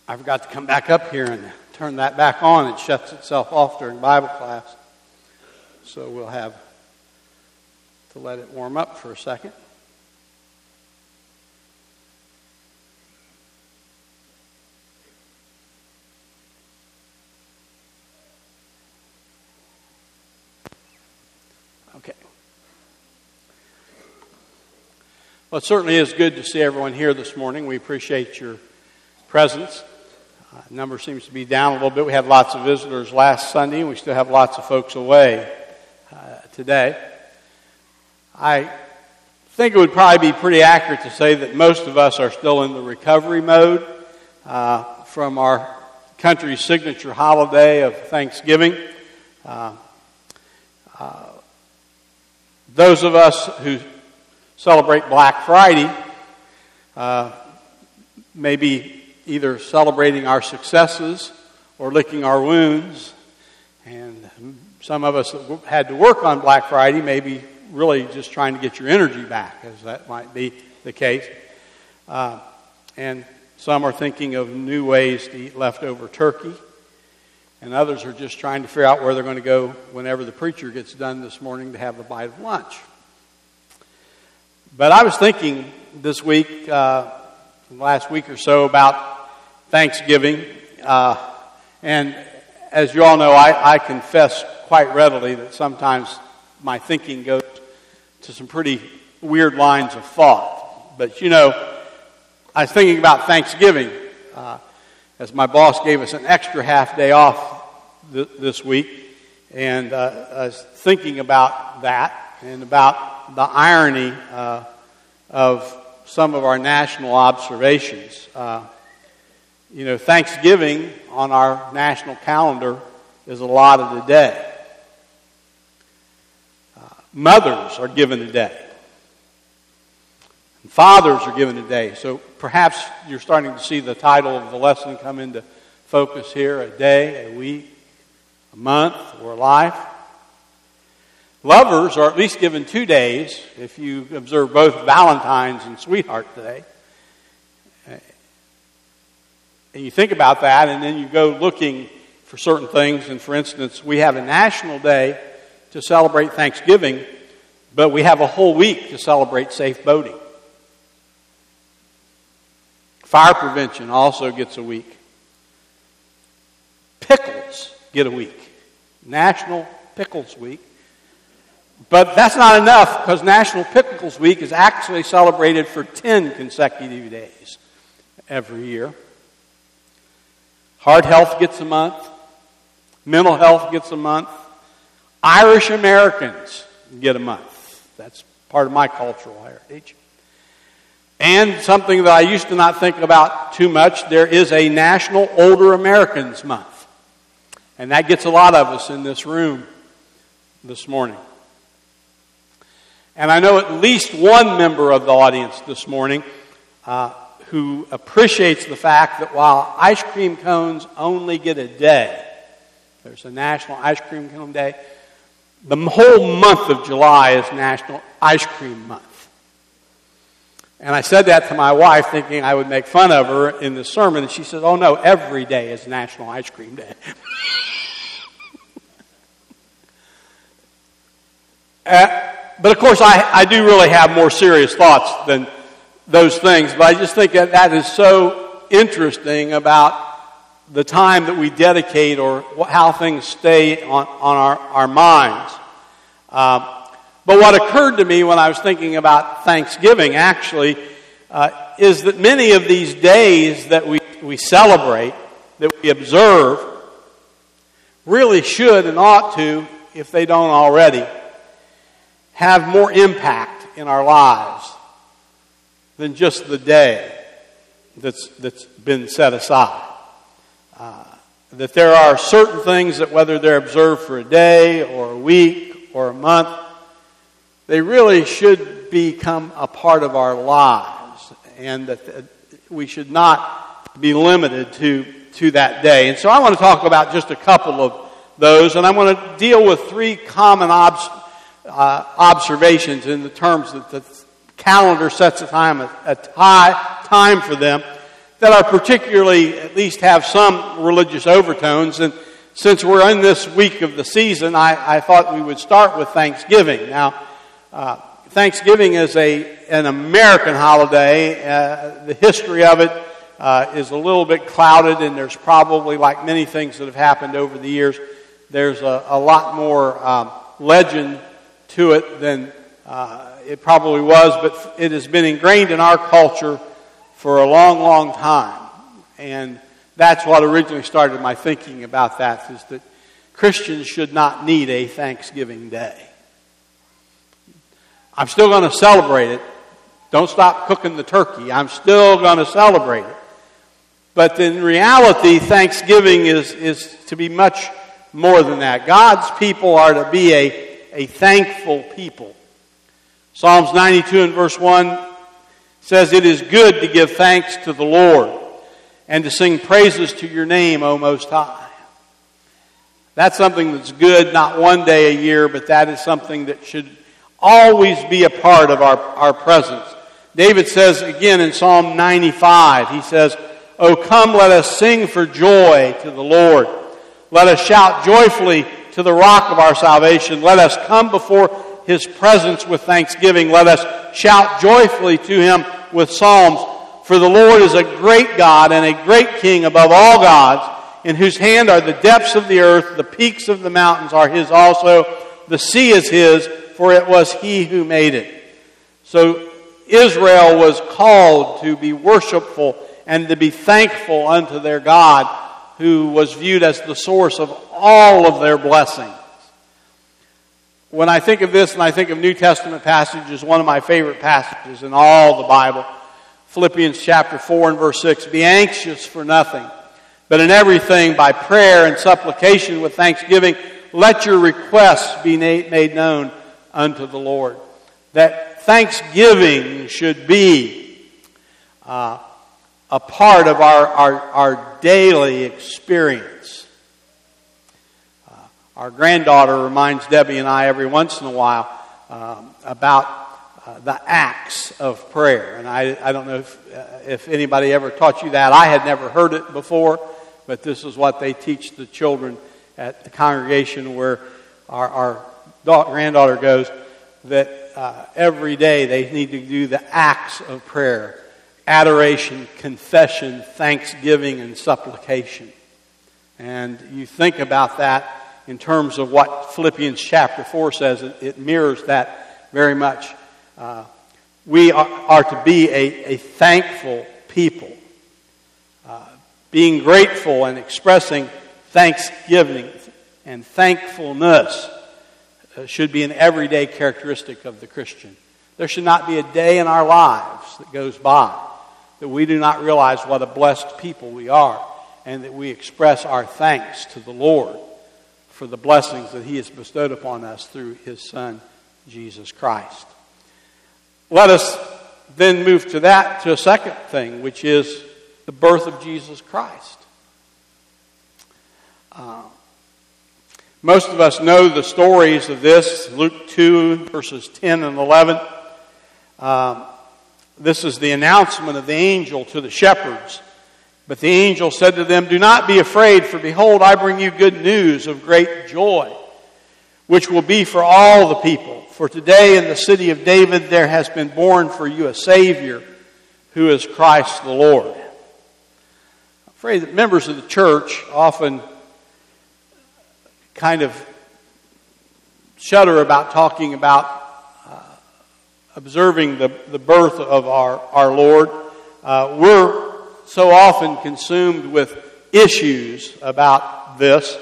I forgot to come back up here and turn that back on. It shuts itself off during Bible class. So we'll have to let it warm up for a second. Okay. Well, it certainly is good to see everyone here this morning. We appreciate your presence. Number seems to be down a little bit. We had lots of visitors last Sunday, and we still have lots of folks away today. I think it would probably be pretty accurate to say that most of us are still in the recovery mode from our country's signature holiday of Thanksgiving. Those of us who celebrate Black Friday may be either celebrating our successes or licking our wounds. And some of us that had to work on Black Friday may be really just trying to get your energy back, as that might be the case. And some are thinking of new ways to eat leftover turkey. And others are just trying to figure out where they're going to go whenever the preacher gets done this morning to have a bite of lunch. But I was thinking this week, last week or so, about Thanksgiving. And as you all know, I confess quite readily that sometimes my thinking goes to some pretty weird lines of thought. But you know, I was thinking about Thanksgiving as my boss gave us an extra half day off this week. And I was thinking about that and about the irony of some of our national observations. Thanksgiving on our national calendar is allotted a day. Mothers are given a day. And fathers are given a day. So perhaps you're starting to see the title of the lesson come into focus here: a day, a week, a month, or a life. Lovers are at least given 2 days if you observe both Valentine's and Sweetheart Day. And you think about that, and then you go looking for certain things. And for instance, we have a national day to celebrate Thanksgiving, but we have a whole week to celebrate safe boating. Fire prevention also gets a week. Pickles get a week. National Pickles Week. But that's not enough, because National Pickles Week is actually celebrated for 10 consecutive days every year. Heart health gets a month. Mental health gets a month. Irish Americans get a month. That's part of my cultural heritage. And something that I used to not think about too much, there is a National Older Americans Month. And that gets a lot of us in this room this morning. And I know at least one member of the audience this morning who appreciates the fact that while ice cream cones only get a day, there's a National Ice Cream Cone Day, the whole month of July is National Ice Cream Month. And I said that to my wife thinking I would make fun of her in the sermon, and she said, "Oh no, every day is National Ice Cream Day." But of course, I do really have more serious thoughts than those things. But I just think that is so interesting about the time that we dedicate, or how things stay on our minds. But what occurred to me when I was thinking about Thanksgiving, actually, is that many of these days that we celebrate, that we observe, really should and ought to, if they don't already, have more impact in our lives than just the day that's been set aside. That there are certain things that, whether they're observed for a day or a week or a month, they really should become a part of our lives, and that we should not be limited to that day. And so I want to talk about just a couple of those, and I'm going to deal with three common observations in the terms that the calendar sets a time for them, that are particularly, at least have some religious overtones. And since we're in this week of the season, I thought we would start with Thanksgiving. Now, Thanksgiving is an American holiday. The history of it is a little bit clouded, and there's probably, like many things that have happened over the years, there's a lot more legend to it than it probably was, but it has been ingrained in our culture for a long, long time. And that's what originally started my thinking about that, is that Christians should not need a Thanksgiving Day. I'm still going to celebrate it. Don't stop cooking the turkey. I'm still going to celebrate it. But in reality, Thanksgiving is to be much more than that. God's people are to be a thankful people. Psalms 92 and verse 1 says, "It is good to give thanks to the Lord and to sing praises to your name, O Most High." That's something that's good, not one day a year, but that is something that should always be a part of our presence. David says again in Psalm 95, he says, "O come, let us sing for joy to the Lord. Let us shout joyfully to the rock of our salvation. Let us come before His presence with thanksgiving. Let us shout joyfully to Him with psalms. For the Lord is a great God and a great King above all gods, in whose hand are the depths of the earth. The peaks of the mountains are His also. The sea is His, for it was He who made it." So Israel was called to be worshipful and to be thankful unto their God, who was viewed as the source of all of their blessings. When I think of this and I think of New Testament passages, one of my favorite passages in all the Bible, Philippians chapter 4 and verse 6, "Be anxious for nothing, but in everything by prayer and supplication with thanksgiving, let your requests be made known unto the Lord." That thanksgiving should be a part of our daily experience. Our granddaughter reminds Debbie and I every once in a while about the acts of prayer. And I don't know if anybody ever taught you that. I had never heard it before, but this is what they teach the children at the congregation where our granddaughter goes, that every day they need to do the acts of prayer: adoration, confession, thanksgiving, and supplication. And you think about that in terms of what Philippians chapter 4 says. It mirrors that very much. We are to be a thankful people. Being grateful and expressing thanksgiving and thankfulness should be an everyday characteristic of the Christian. There should not be a day in our lives that goes by that we do not realize what a blessed people we are, and that we express our thanks to the Lord for the blessings that He has bestowed upon us through His Son, Jesus Christ. Let us then move to a second thing, which is the birth of Jesus Christ. Most of us know the stories of this. Luke 2, verses 10 and 11. This is the announcement of the angel to the shepherds. But the angel said to them, "Do not be afraid, for behold, I bring you good news of great joy, which will be for all the people. For today in the city of David there has been born for you a Savior, who is Christ the Lord." I'm afraid that members of the church often kind of shudder about talking about observing the birth of our Lord. We're so often consumed with issues about this.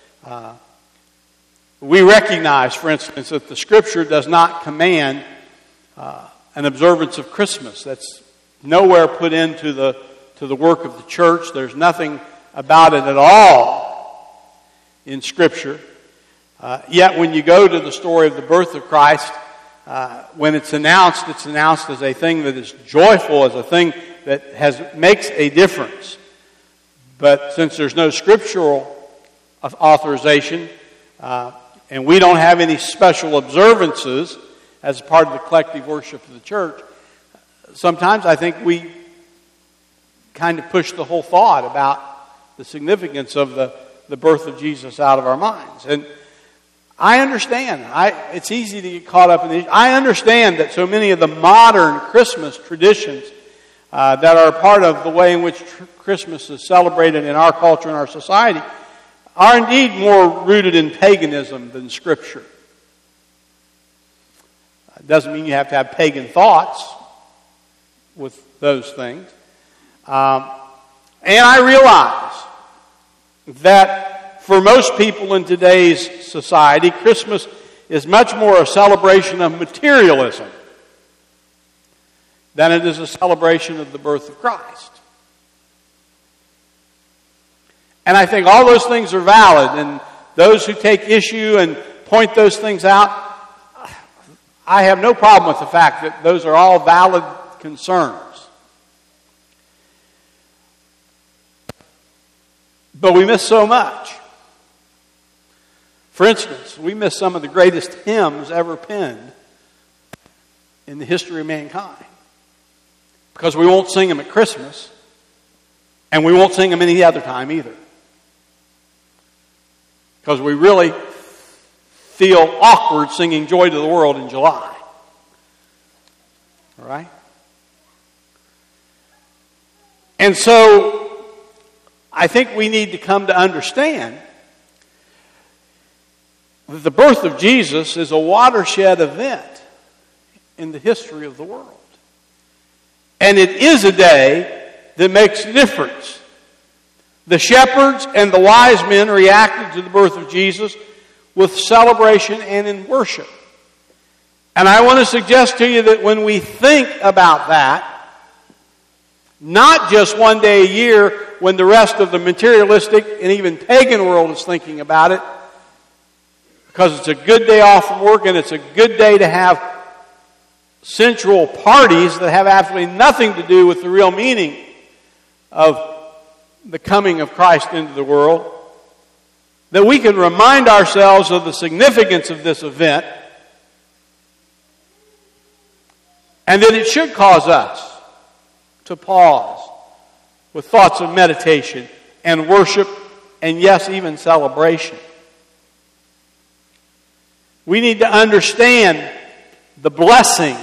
We recognize, for instance, that the Scripture does not command an observance of Christmas. That's nowhere put into the work of the church. There's nothing about it at all in Scripture. Yet when you go to the story of the birth of Christ, when it's announced as a thing that is joyful, as a thing that makes a difference. But since there's no scriptural authorization, and we don't have any special observances as part of the collective worship of the church, sometimes I think we kind of push the whole thought about the significance of the birth of Jesus out of our minds. And I understand. It's easy to get caught up in these. I understand that so many of the modern Christmas traditions that are part of the way in which Christmas is celebrated in our culture and our society are indeed more rooted in paganism than Scripture. It doesn't mean you have to have pagan thoughts with those things. And I realize that for most people in today's society, Christmas is much more a celebration of materialism than it is a celebration of the birth of Christ. And I think all those things are valid, and those who take issue and point those things out, I have no problem with the fact that those are all valid concerns. But we miss so much. For instance, we miss some of the greatest hymns ever penned in the history of mankind. Because we won't sing them at Christmas, and we won't sing them any other time either. Because we really feel awkward singing Joy to the World in July. All right? And so, I think we need to come to understand that the birth of Jesus is a watershed event in the history of the world. And it is a day that makes a difference. The shepherds and the wise men reacted to the birth of Jesus with celebration and in worship. And I want to suggest to you that when we think about that, not just one day a year when the rest of the materialistic and even pagan world is thinking about it, because it's a good day off from work and it's a good day to have sensual parties that have absolutely nothing to do with the real meaning of the coming of Christ into the world, that we can remind ourselves of the significance of this event, and that it should cause us to pause with thoughts of meditation and worship and, yes, even celebration. We need to understand the blessing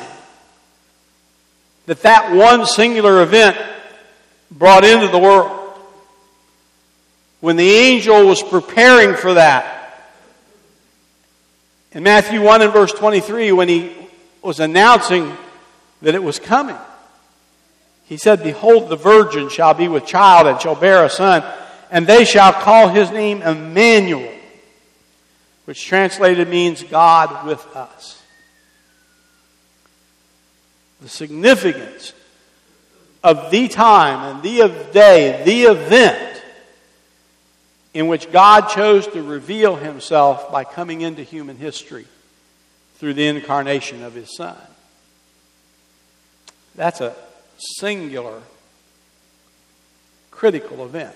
that one singular event brought into the world. When the angel was preparing for that, in Matthew 1 and verse 23, when he was announcing that it was coming, he said, "Behold, the virgin shall be with child and shall bear a son, and they shall call his name Emmanuel," which translated means God with us. The significance of the time and the day, the event in which God chose to reveal himself by coming into human history through the incarnation of his Son. That's a singular, critical event.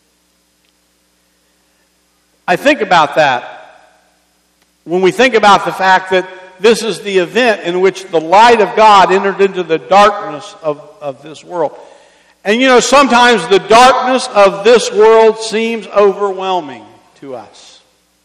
I think about that when we think about the fact that this is the event in which the light of God entered into the darkness of this world. And you know, sometimes the darkness of this world seems overwhelming to us.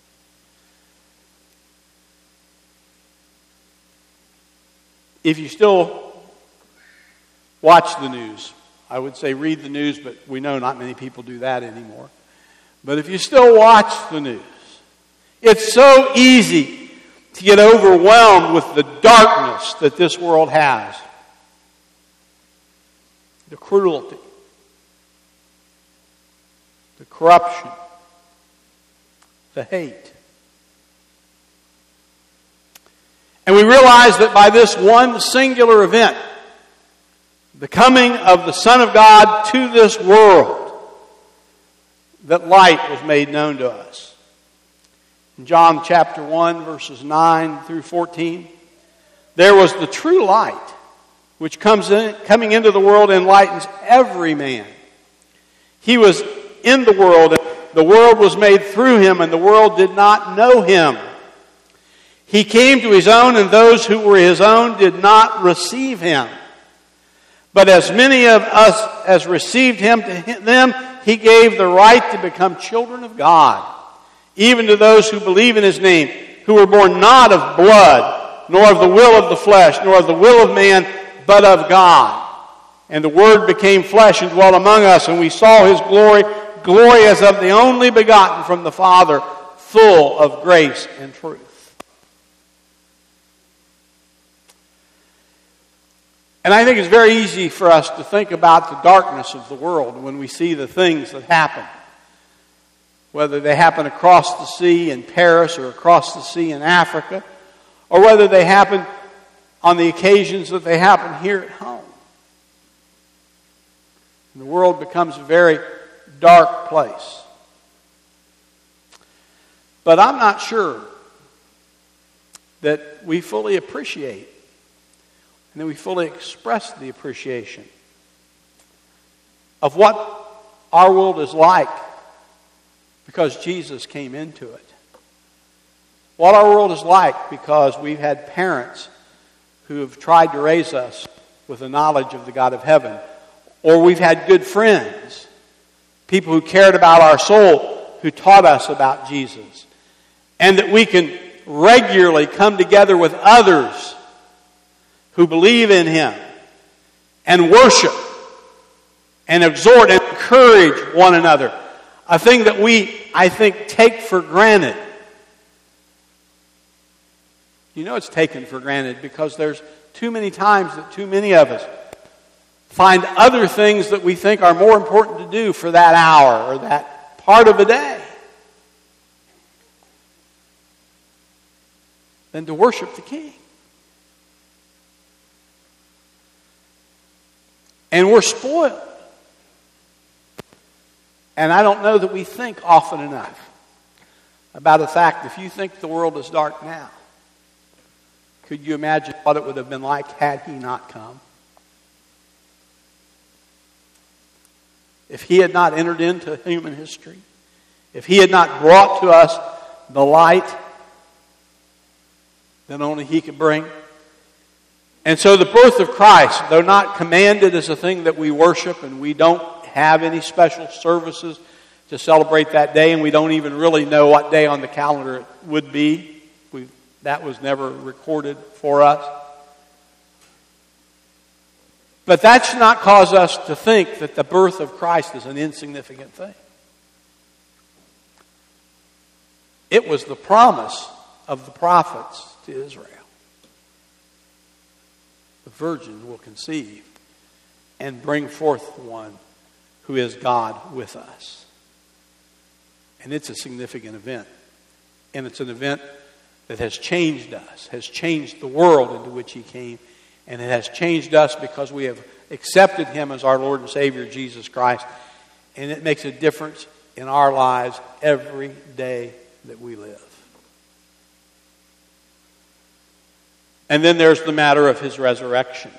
If you still watch the news, I would say read the news, but we know not many people do that anymore. But if you still watch the news, it's so easy to get overwhelmed with the darkness that this world has. The cruelty, the corruption, the hate. And we realize that by this one singular event, the coming of the Son of God to this world, that light was made known to us. In John chapter 1, verses 9 through 14, there was the true light, which coming into the world enlightens every man. He was in the world, and the world was made through him, and the world did not know him. He came to his own, and those who were his own did not receive him. But as many of us as received him, to them he gave the right to become children of God, even to those who believe in his name, who were born not of blood, nor of the will of the flesh, nor of the will of man, but of God. And the Word became flesh and dwelt among us, and we saw his glory, glory as of the only begotten from the Father, full of grace and truth. And I think it's very easy for us to think about the darkness of the world when we see the things that happen. Whether they happen across the sea in Paris or across the sea in Africa, or whether they happen on the occasions that they happen here at home. And the world becomes a very dark place. But I'm not sure that we fully appreciate and that we fully express the appreciation of what our world is like because Jesus came into it. What our world is like because we've had parents who have tried to raise us with the knowledge of the God of heaven. Or we've had good friends, people who cared about our soul, who taught us about Jesus. And that we can regularly come together with others who believe in him and worship and exhort and encourage one another. A thing that we, I think, take for granted. You know it's taken for granted because there's too many times that too many of us find other things that we think are more important to do for that hour or that part of the day than to worship the King. And we're spoiled. And I don't know that we think often enough about the fact if you think the world is dark now, could you imagine what it would have been like had he not come? If he had not entered into human history, if he had not brought to us the light that only he could bring. And so the birth of Christ, though not commanded as a thing that we worship, and we don't have any special services to celebrate that day, and we don't even really know what day on the calendar it would be. That was never recorded for us. But that should not cause us to think that the birth of Christ is an insignificant thing. It was the promise of the prophets to Israel. The virgin will conceive and bring forth the one who is God with us. And it's a significant event. And it's an event that has changed us, has changed the world into which he came. And it has changed us because we have accepted him as our Lord and Savior, Jesus Christ. And it makes a difference in our lives every day that we live. And then there's the matter of his resurrection.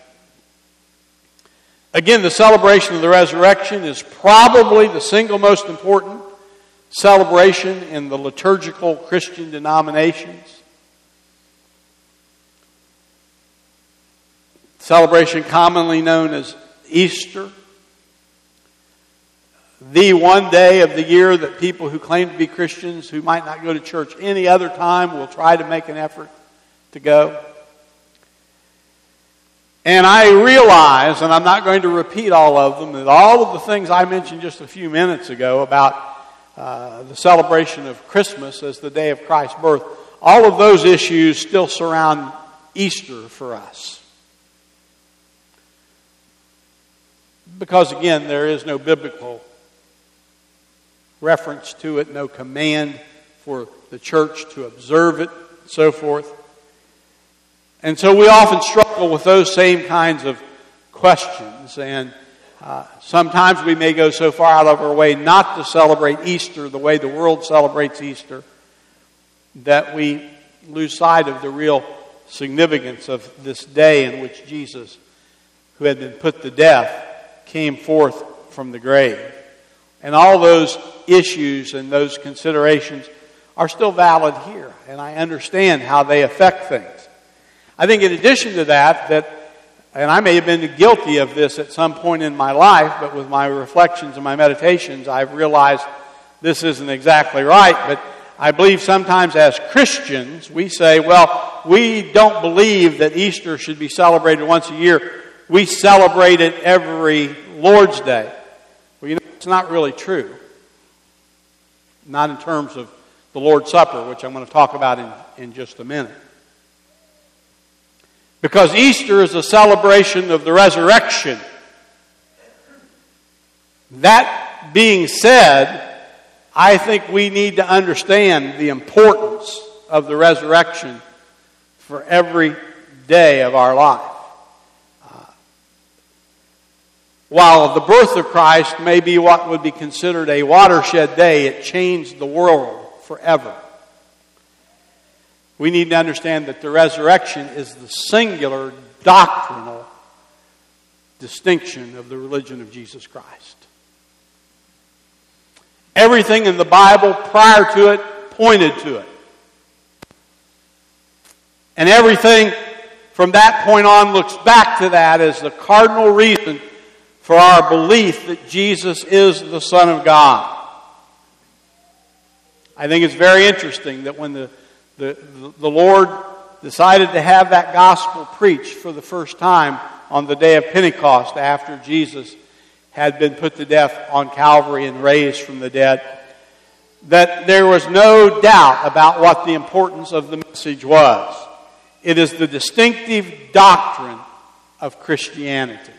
Again, the celebration of the resurrection is probably the single most important celebration in the liturgical Christian denominations. Celebration commonly known as Easter. The one day of the year that people who claim to be Christians who might not go to church any other time will try to make an effort to go. And I realize, and I'm not going to repeat all of them, that all of the things I mentioned just a few minutes ago about the celebration of Christmas as the day of Christ's birth, all of those issues still surround Easter for us. Because again, there is no biblical reference to it, no command for the church to observe it, and so forth. And so we often struggle with those same kinds of questions. And sometimes we may go so far out of our way not to celebrate Easter the way the world celebrates Easter that we lose sight of the real significance of this day in which Jesus, who had been put to death, came forth from the grave. And all those issues and those considerations are still valid here. And I understand how they affect things. I think in addition to that and I may have been guilty of this at some point in my life, but with my reflections and my meditations, I've realized this isn't exactly right. But I believe sometimes as Christians, we say, well, we don't believe that Easter should be celebrated once a year. We celebrate it every Lord's Day. Well, it's not really true. Not in terms of the Lord's Supper, which I'm going to talk about in just a minute. Because Easter is a celebration of the resurrection. That being said, I think we need to understand the importance of the resurrection for every day of our life. While the birth of Christ may be what would be considered a watershed day, it changed the world forever. We need to understand that the resurrection is the singular doctrinal distinction of the religion of Jesus Christ. Everything in the Bible prior to it pointed to it. And everything from that point on looks back to that as the cardinal reason for our belief that Jesus is the Son of God. I think it's very interesting that when the Lord decided to have that gospel preached for the first time on the day of Pentecost after Jesus had been put to death on Calvary and raised from the dead, that there was no doubt about what the importance of the message was. It is the distinctive doctrine of Christianity.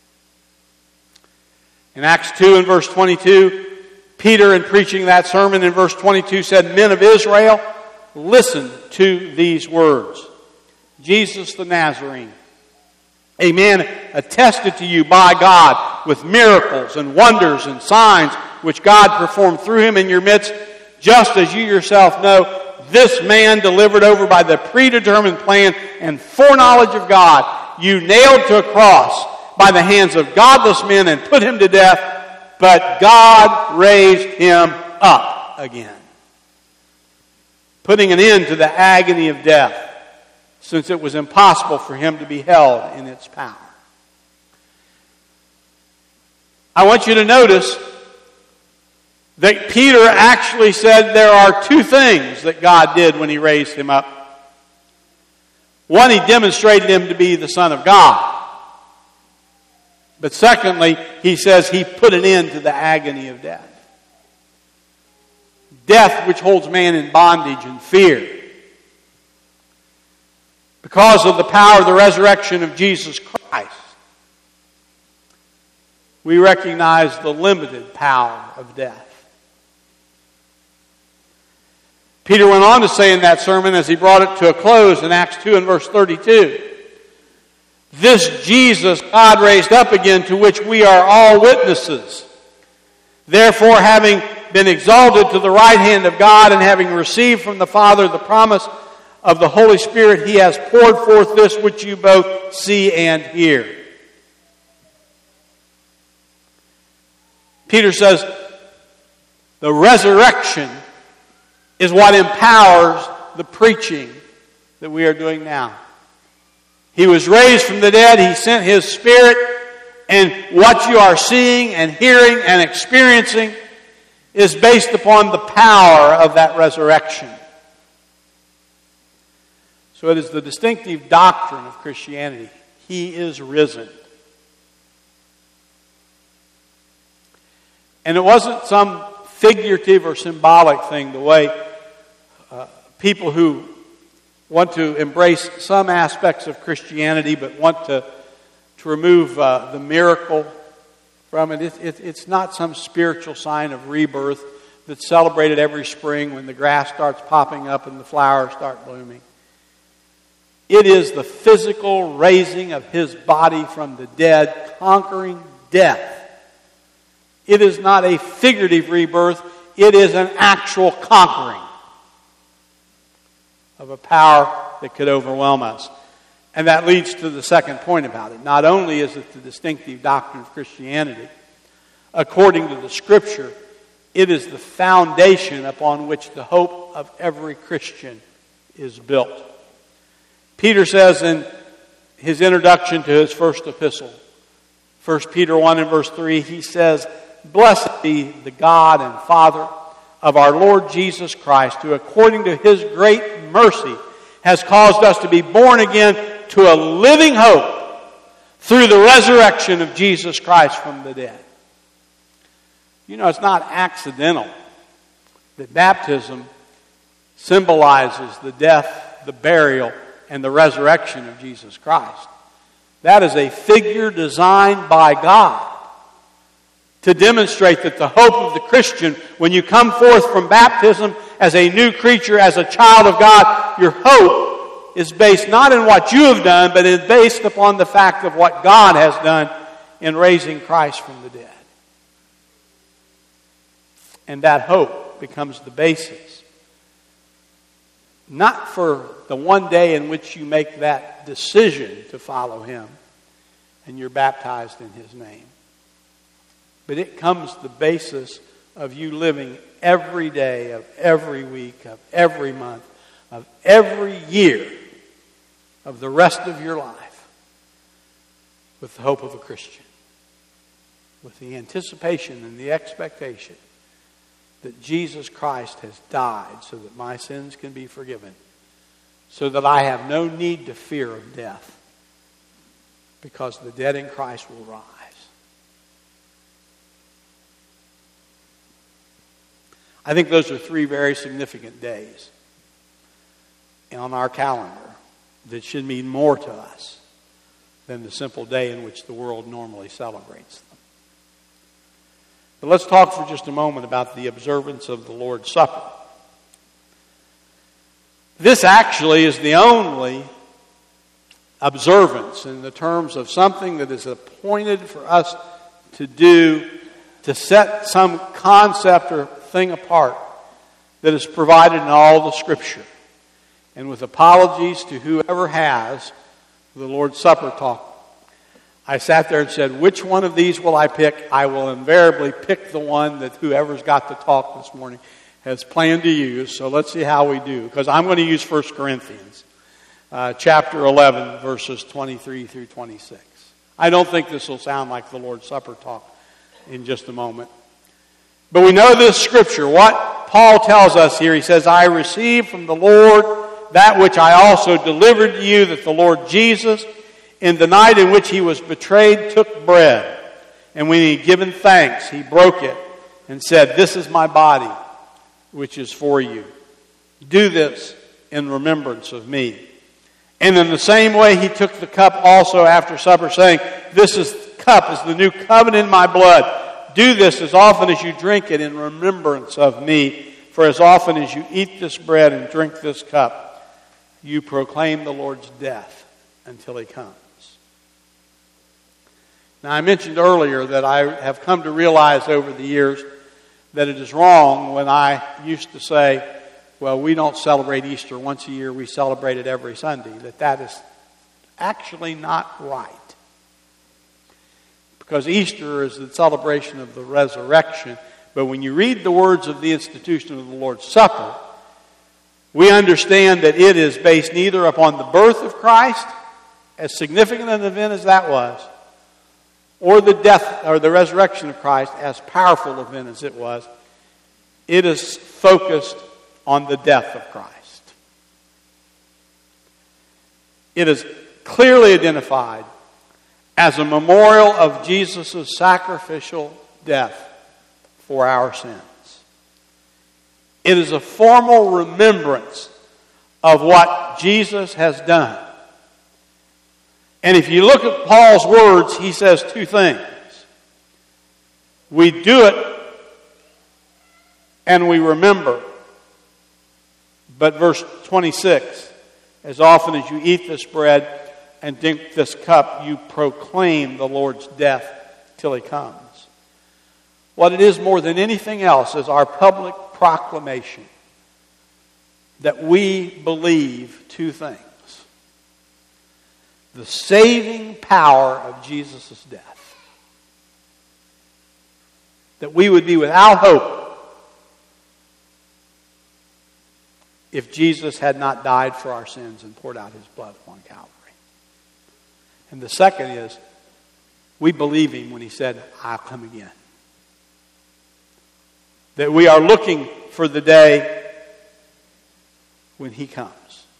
In Acts 2 and verse 22, Peter, in preaching that sermon in verse 22, said, "Men of Israel, listen to these words. Jesus the Nazarene, a man attested to you by God with miracles and wonders and signs which God performed through him in your midst, just as you yourself know, this man delivered over by the predetermined plan and foreknowledge of God, you nailed to a cross by the hands of godless men and put him to death, but God raised him up again, putting an end to the agony of death, since it was impossible for him to be held in its power." I want you to notice that Peter actually said there are two things that God did when he raised him up. One, he demonstrated him to be the Son of God. But secondly, he says he put an end to the agony of death. Death which holds man in bondage and fear. Because of the power of the resurrection of Jesus Christ, we recognize the limited power of death. Peter went on to say in that sermon, as he brought it to a close in Acts 2 and verse 32, "This Jesus God raised up again, to which we are all witnesses. Therefore, having been exalted to the right hand of God, and having received from the Father the promise of the Holy Spirit, he has poured forth this which you both see and hear." Peter says the resurrection is what empowers the preaching that we are doing now. He was raised from the dead, he sent his Spirit, and what you are seeing and hearing and experiencing is based upon the power of that resurrection. So it is the distinctive doctrine of Christianity. He is risen. And it wasn't some figurative or symbolic thing, the way people who want to embrace some aspects of Christianity but want to remove the miracle from it. It's not some spiritual sign of rebirth that's celebrated every spring when the grass starts popping up and the flowers start blooming. It is the physical raising of his body from the dead, conquering death. It is not a figurative rebirth. It is an actual conquering of a power that could overwhelm us. And that leads to the second point about it. Not only is it the distinctive doctrine of Christianity, according to the Scripture, it is the foundation upon which the hope of every Christian is built. Peter says his introduction to his first epistle, 1 Peter 1 and verse 3, he says, "Blessed be the God and Father of our Lord Jesus Christ, who according to his great mercy has caused us to be born again to a living hope through the resurrection of Jesus Christ from the dead." You know, it's not accidental that baptism symbolizes the death, the burial, and the resurrection of Jesus Christ. That is a figure designed by God to demonstrate that the hope of the Christian, when you come forth from baptism as a new creature, as a child of God, your hope is based not in what you have done, but is based upon the fact of what God has done in raising Christ from the dead. And that hope becomes the basis, not for the one day in which you make that decision to follow him and you're baptized in his name, but it comes the basis of you living every day of every week, of every month, of every year of the rest of your life with the hope of a Christian, with the anticipation and the expectation that Jesus Christ has died so that my sins can be forgiven, so that I have no need to fear of death, because the dead in Christ will rise. I think those are three very significant days on our calendar that should mean more to us than the simple day in which the world normally celebrates them. But let's talk for just a moment about the observance of the Lord's Supper. This actually is the only observance in the terms of something that is appointed for us to do to set some concept or thing apart that is provided in all the Scripture. And with apologies to whoever has the Lord's Supper talk, I sat there and said, which one of these will I pick? I will invariably pick the one that whoever's got the talk this morning has planned to use. So let's see how we do. Because I'm going to use 1 Corinthians chapter 11, verses 23 through 26. I don't think this will sound like the Lord's Supper talk in just a moment. But we know this Scripture. What Paul tells us here, he says, I received from the Lord that which I also delivered to you, that the Lord Jesus, in the night in which he was betrayed, took bread. And when he had given thanks, he broke it and said, this is my body, which is for you. Do this in remembrance of me. And in the same way, he took the cup also after supper, saying, this cup is the new covenant in my blood. Do this as often as you drink it in remembrance of me. For as often as you eat this bread and drink this cup, you proclaim the Lord's death until he comes. Now, I mentioned earlier that I have come to realize over the years that it is wrong when I used to say, well, we don't celebrate Easter once a year, we celebrate it every Sunday. That is actually not right. Because Easter is the celebration of the resurrection. But when you read the words of the institution of the Lord's Supper, we understand that it is based neither upon the birth of Christ, as significant an event as that was, or the death or the resurrection of Christ, as powerful an event as it was. It is focused on the death of Christ. It is clearly identified as a memorial of Jesus' sacrificial death for our sins. It is a formal remembrance of what Jesus has done. And if you look at Paul's words, he says two things. We do it and we remember. But verse 26, as often as you eat this bread and drink this cup, you proclaim the Lord's death till he comes. What it is more than anything else is our public proclamation that we believe two things. The saving power of Jesus' death. That we would be without hope if Jesus had not died for our sins and poured out his blood upon Calvary. And the second is, we believe him when he said, I'll come again. That we are looking for the day when he comes.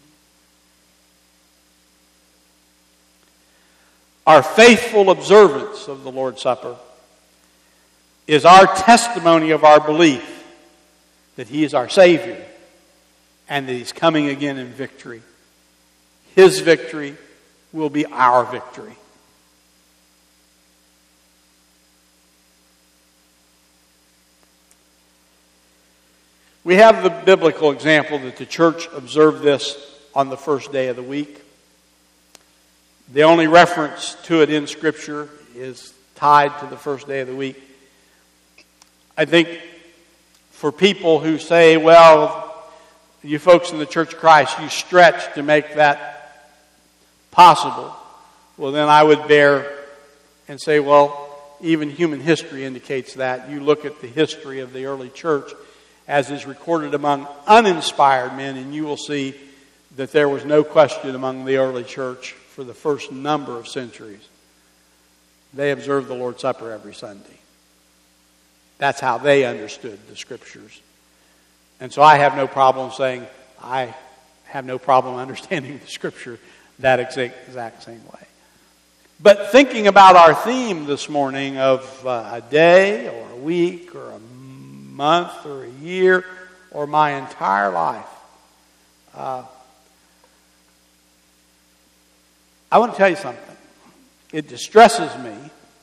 Our faithful observance of the Lord's Supper is our testimony of our belief that he is our Savior and that he's coming again in victory. His victory will be our victory. We have the biblical example that the church observed this on the first day of the week. The only reference to it in Scripture is tied to the first day of the week. I think for people who say, well, you folks in the Church of Christ, you stretch to make that possible, well, then I would bear and say, well, even human history indicates that. You look at the history of the early church as is recorded among uninspired men, and you will see that there was no question among the early church for the first number of centuries. They observed the Lord's Supper every Sunday. That's how they understood the Scriptures. And so I have no problem saying I have no problem understanding the Scripture that exact same way. But thinking about our theme this morning of a day or a week or a month or a year or my entire life, I want to tell you something. It distresses me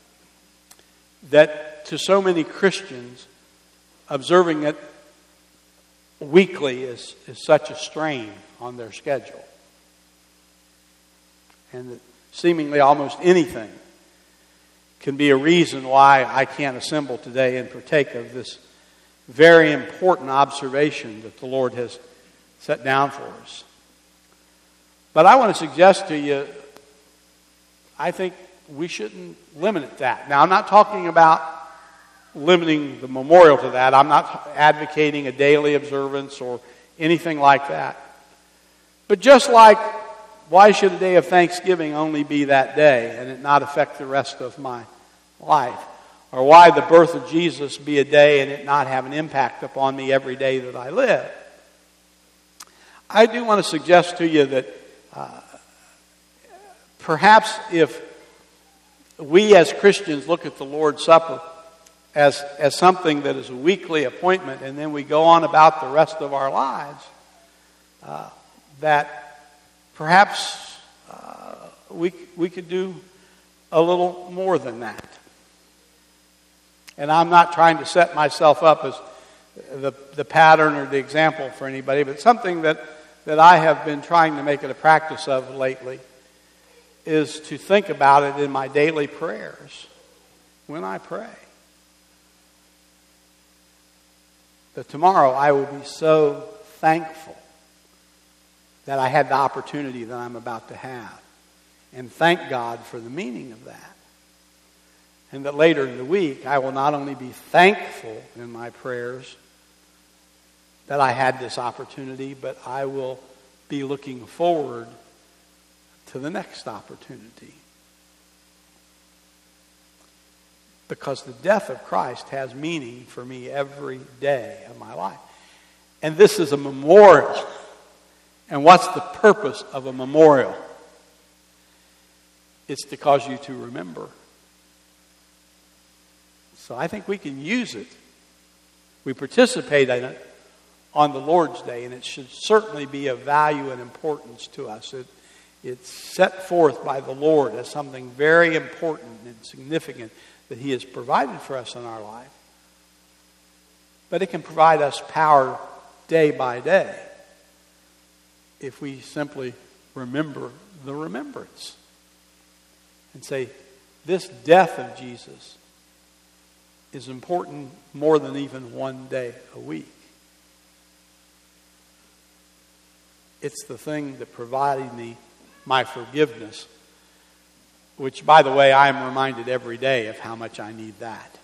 that to so many Christians, observing it weekly is such a strain on their schedule. And that seemingly almost anything can be a reason why I can't assemble today and partake of this very important observation that the Lord has set down for us. But I want to suggest to you, I think we shouldn't limit it that. Now, I'm not talking about limiting the memorial to that. I'm not advocating a daily observance or anything like that. But just like, why should a day of Thanksgiving only be that day and it not affect the rest of my life? Or why the birth of Jesus be a day and it not have an impact upon me every day that I live? I do want to suggest to you that perhaps if we as Christians look at the Lord's Supper as something that is a weekly appointment and then we go on about the rest of our lives, that perhaps we could do a little more than that. And I'm not trying to set myself up as the pattern or the example for anybody, but something that I have been trying to make it a practice of lately is to think about it in my daily prayers when I pray. That tomorrow I will be so thankful that I had the opportunity that I'm about to have. And thank God for the meaning of that. And that later in the week, I will not only be thankful in my prayers that I had this opportunity, but I will be looking forward to the next opportunity. Because the death of Christ has meaning for me every day of my life. And this is a memorial. And what's the purpose of a memorial? It's to cause you to remember. So I think we can use it. We participate in it on the Lord's Day, and it should certainly be of value and importance to us. It's set forth by the Lord as something very important and significant that He has provided for us in our life. But it can provide us power day by day if we simply remember the remembrance and say, this death of Jesus is important more than even one day a week. It's the thing that provided me my forgiveness, which, by the way, I am reminded every day of how much I need that.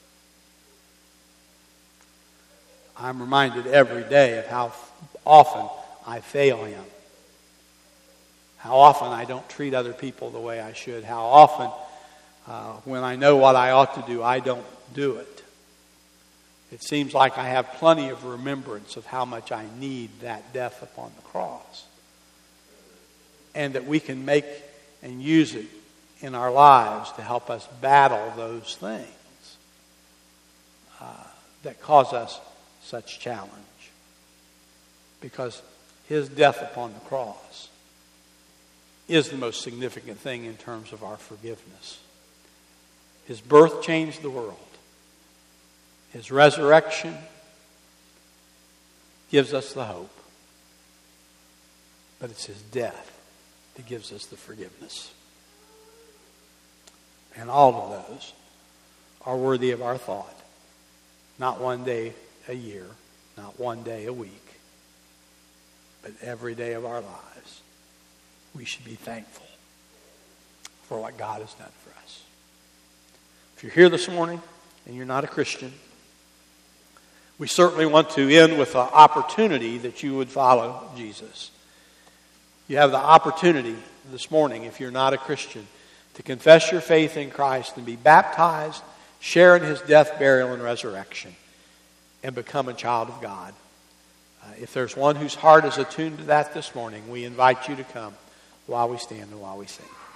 I'm reminded every day of how often I fail Him. How often I don't treat other people the way I should. How often, when I know what I ought to do, I don't do it. It seems like I have plenty of remembrance of how much I need that death upon the cross. And that we can make and use it in our lives to help us battle those things that cause us such challenge. Because his death upon the cross is the most significant thing in terms of our forgiveness. His birth changed the world. His resurrection gives us the hope. But it's his death that gives us the forgiveness. And all of those are worthy of our thought. Not one day a year, not one day a week, but every day of our lives. We should be thankful for what God has done for us. If you're here this morning and you're not a Christian, we certainly want to end with an opportunity that you would follow Jesus. You have the opportunity this morning, if you're not a Christian, to confess your faith in Christ and be baptized, share in his death, burial, and resurrection, and become a child of God. If there's one whose heart is attuned to that this morning, we invite you to come while we stand and while we sing.